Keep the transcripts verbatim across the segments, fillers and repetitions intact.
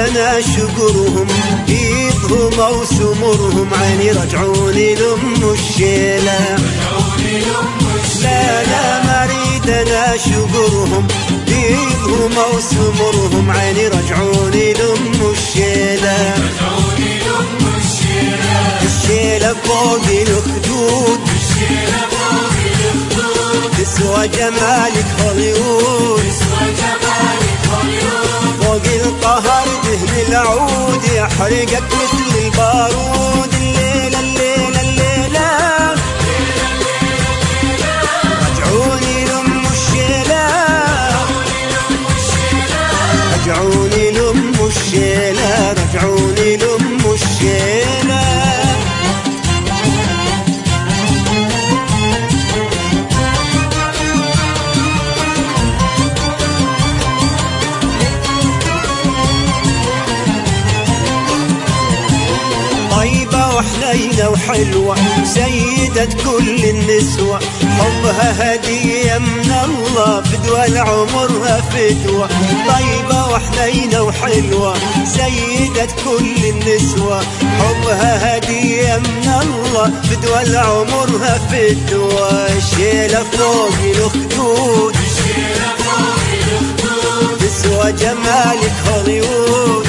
انا شقرهم بيضهم او سمرهم عيني رجعوني لام الشيله. لا لا ما اريد انا شقرهم بيضهم او سمرهم عيني رجعوني لام الشيله. الشيله فوق الخدود تسوى جمالك هوليوود. فوق القهر دهن العود يحرقك مثل البارود. الليلة الليلة الليلة رجعوني لأم الشيلة. رجعوني لأم الشيلة. رجعوني لأم الشيلة. طيبة وحنينة وحلوة سيدة كل النسوة حبها هدية من الله فدوى العمرها فدوى. طيبة وحنينة وحلوة سيدة كل النسوة حبها هدية من الله فدوى العمرها فدوى. الشيلة فوق الخدود تسوى جمالك هوليوود.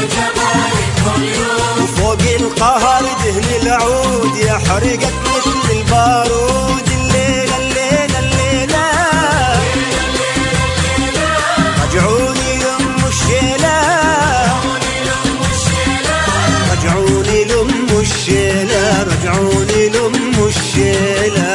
وفوق القهر دهن العود يحرقك مثل البارود. الليلة الليلة الليلة رجعوني لأم الشيلة. رجعوني لأم الشيلة. رجعوني لأم الشيلة.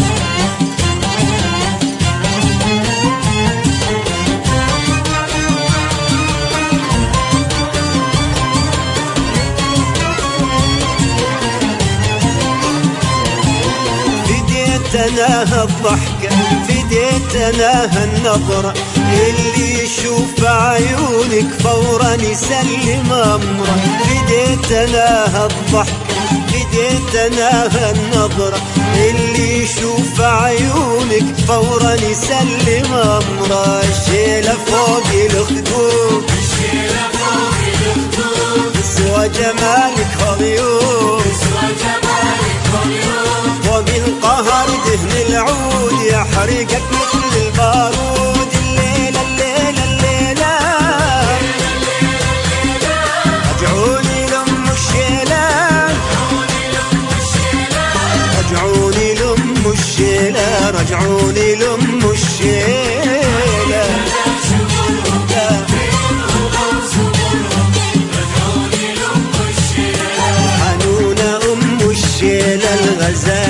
فديتناها الضحكة فديتناها النظرة اللي يشوف عيونك فورا يسلم أمره. فديتناها الضحكة فديتناها النظرة اللي يشوف عيونك فورا يسلم أمره. الشيلة فوق الخدود تسوى جمالك هوليوود. فوق القهر دهن العود يحرقك مثل البارود. الليلة الليلة الليلة رجعوني لأم الشيلة. رجعوني لأم الشيلة. رجعوني لأم الشيلة. حنونة أم الشيلة الغزالة